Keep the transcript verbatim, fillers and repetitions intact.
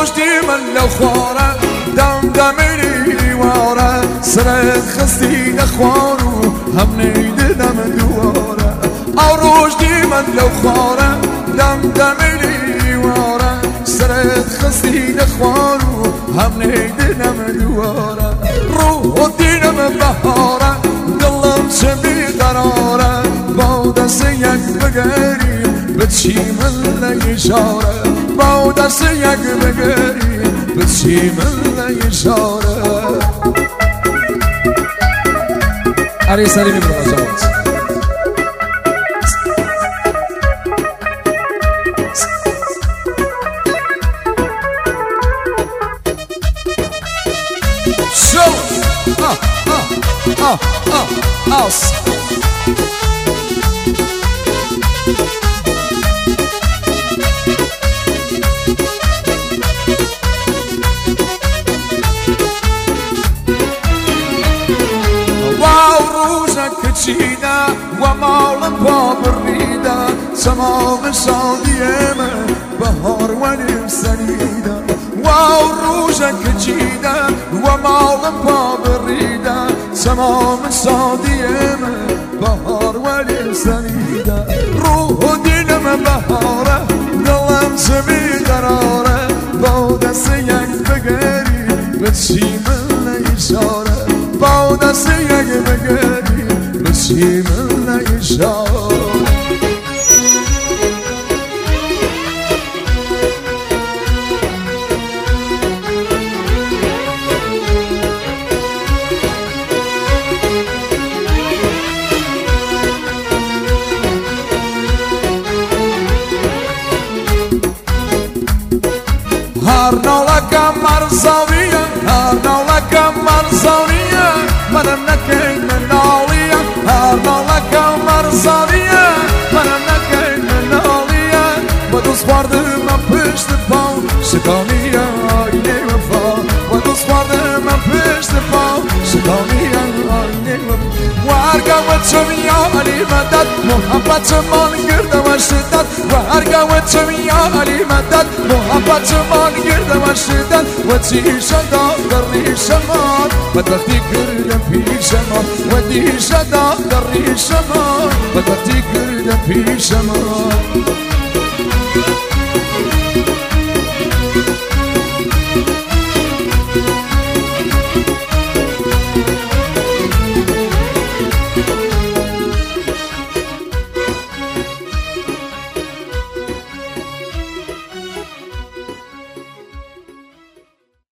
رشدي من لو خواره دم دمری واره سرت خستی نخوارو هم نیدم دواره او رشدی من لو خواره دم دمری واره سرت خستی نخوارو هم نیدم دواره روح و دینم بهاره دلم چه بیقراره با دست یک بگری به چی من لیشاره با دست یک بگری به چی من لیشاره علی سلیمی برمجامات شو آه آه آه آه آس چیده و مالم پا بریده تمام شادیم بهار ولیم سنیده و روزه کچیده و مالم پا بریده تمام شادیم بهار ولیم سنیده روح و دینم بهاره دلم چه بیقراره با دست یک بگری به چی من نیشاره با دست یک بگری بچی من نیشار هر نولکم مرزاویه هر نولکم مرزاویه منم نکی منالیه هر نولکم مرزاویه منم نکی منالیه با دوست باردم پشت پا شکامیه آینه وفا با دوست باردم پشت پا شکامیه آینه وفا و هرگاه و چمیا علی مدد محبت من گرده و شدت و هرگاه و چمیا علی مدد محبت من گرده و شدت و چیشه داد در ریش من بدبختی کردم پیش من و دیشه داد در ریش من بدبختی کردم پیش من